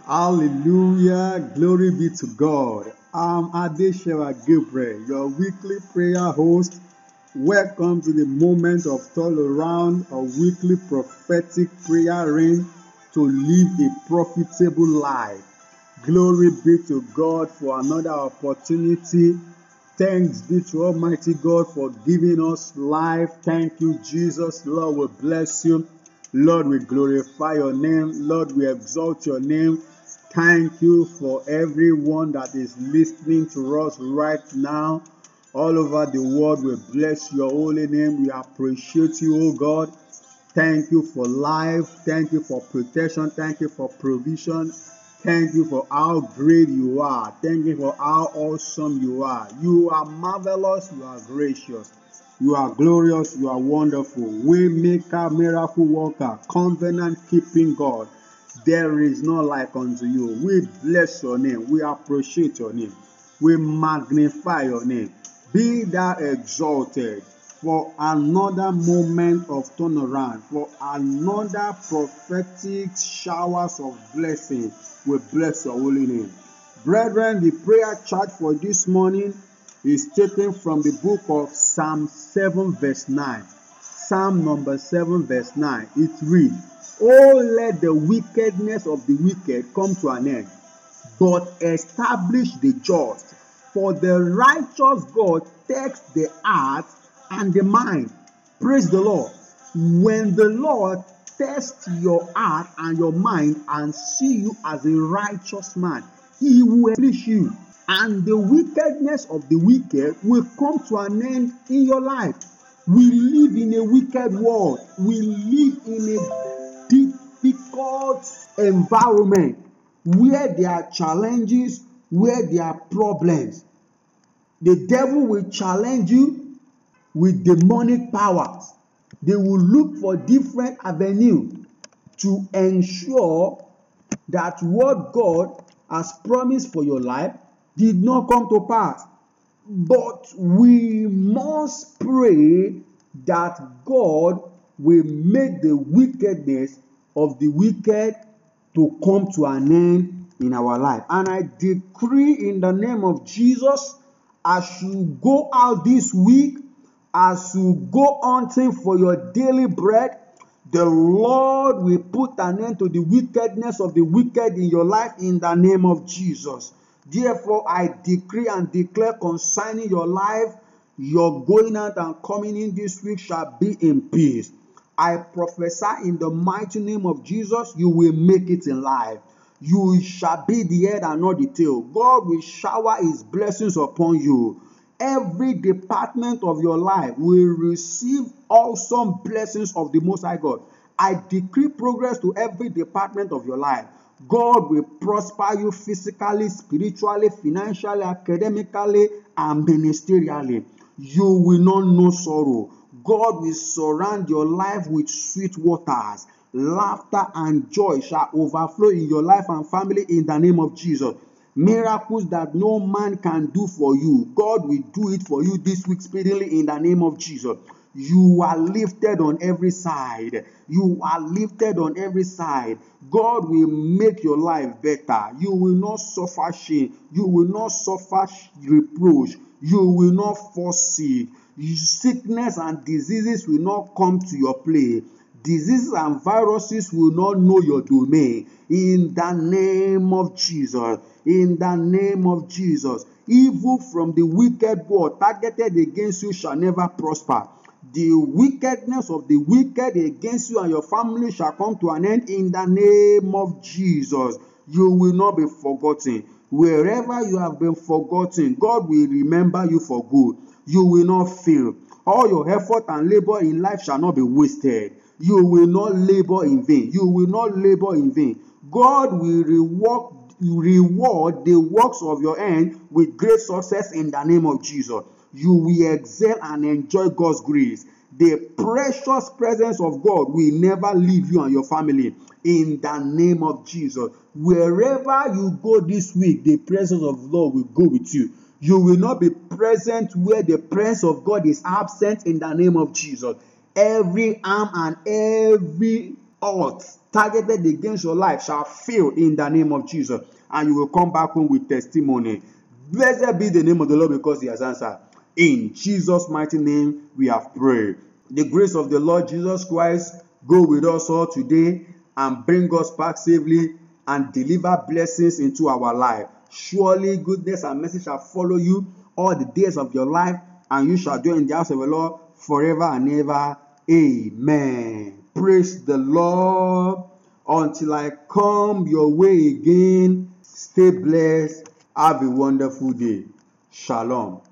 Hallelujah. Glory be to God. I'm Adeshewa Gabriel, your weekly prayer host. Welcome to the moment of turnaround, a weekly prophetic prayer rain to live a profitable life. Glory be to God for another opportunity. Thanks be to Almighty God for giving us life. Thank you, Jesus. Lord, we bless you. Lord, we glorify your name. Lord, we exalt your name. Thank you for everyone that is listening to us right now. All over the world, we bless your holy name. We appreciate you, oh God. Thank you for life. Thank you for protection. Thank you for provision. Thank you for how great you are. Thank you for how awesome you are. You are marvelous. You are gracious. You are glorious. You are wonderful. Waymaker, miracle worker, covenant keeping God. There is no like unto you. We bless your name. We appreciate your name. We magnify your name. Be thou exalted for another moment of turnaround, for another prophetic showers of blessing. We bless your holy name. Brethren, the prayer charge for this morning is taken from the book of Psalm 7 verse 9. Psalm number 7 verse 9. It reads, "Oh, let the wickedness of the wicked come to an end, but establish the just. For the righteous God takes the heart and the mind." Praise the Lord. When the Lord tests your heart and your mind and see you as a righteous man, He will establish you. And the wickedness of the wicked will come to an end in your life. We live in a wicked world. We live in a difficult environment where there are challenges, where there are problems. The devil will challenge you with demonic powers. They will look for different avenues to ensure that what God has promised for your life did not come to pass. But we must pray that God will make the wickedness of the wicked to come to an end in our life. And I decree in the name of Jesus, as you go out this week, as you go hunting for your daily bread, the Lord will put an end to the wickedness of the wicked in your life in the name of Jesus. Therefore, I decree and declare concerning your life, your going out and coming in this week shall be in peace. I prophesy in the mighty name of Jesus, you will make it in life. You shall be the head and not the tail. God will shower His blessings upon you. Every department of your life will receive awesome blessings of the Most High God. I decree progress to every department of your life. God will prosper you physically, spiritually, financially, academically, and ministerially. You will not know sorrow. God will surround your life with sweet waters. Laughter and joy shall overflow in your life and family in the name of Jesus. Miracles that no man can do for you, God will do it for you this week speedily in the name of Jesus. You are lifted on every side. You are lifted on every side. God will make your life better. You will not suffer shame. You will not suffer reproach. You will not fall sick. Sickness and diseases will not come to your play. Diseases and viruses will not know your domain. In the name of Jesus. In the name of Jesus. Evil from the wicked world targeted against you shall never prosper. The wickedness of the wicked against you and your family shall come to an end in the name of Jesus. You will not be forgotten. Wherever you have been forgotten, God will remember you for good. You will not fail. All your effort and labor in life shall not be wasted. You will not labor in vain. You will not labor in vain. God will reward the works of your hand with great success in the name of Jesus. You will excel and enjoy God's grace. The precious presence of God will never leave you and your family in the name of Jesus. Wherever you go this week, the presence of the Lord will go with you. You will not be present where the presence of God is absent in the name of Jesus. Every arm and every odds targeted against your life shall fail in the name of Jesus, and you will come back home with testimony. Blessed be the name of the Lord, because he has answered. In Jesus' mighty name we have prayed. The grace of the Lord Jesus Christ go with us all today and bring us back safely and deliver blessings into our life. Surely goodness and mercy shall follow you all the days of your life, and you shall dwell in the house of the Lord forever and ever. Amen. Praise the Lord. Until I come your way again, stay blessed. Have a wonderful day. Shalom.